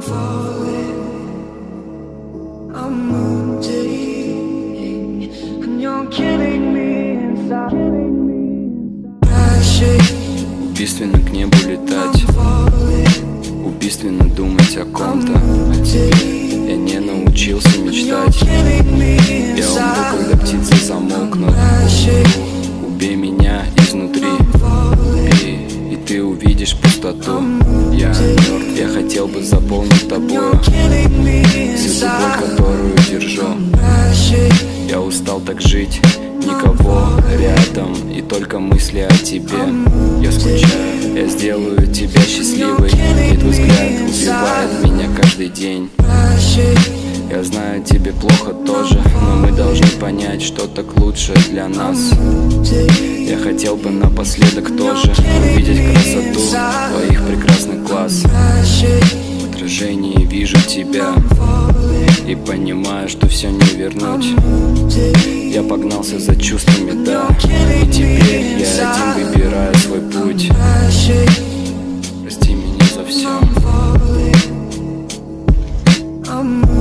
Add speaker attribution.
Speaker 1: Убийственно к небу летать, убийственно думать о ком-то, о тебе я не научился мечтать. Я умру, когда птицы замолкнут. Убей меня изнутри, и ты увидишь пустоту. Я мертв, я хотел бы заполнить тобою всю ту боль, которую держу. Я устал так жить, никого рядом, и только мысли о тебе. Я скучаю, я сделаю тебя счастливой, и твой взгляд убивает меня каждый день. Я знаю, тебе плохо тоже, но мы должны понять, что так лучше для нас. Я хотел бы напоследок тоже увидеть красоту твоих прекрасных глаз. В отражении вижу тебя и понимаю, что все не вернуть. Я погнался за чувствами, да, и теперь я один выбираю свой путь. Прости меня за все.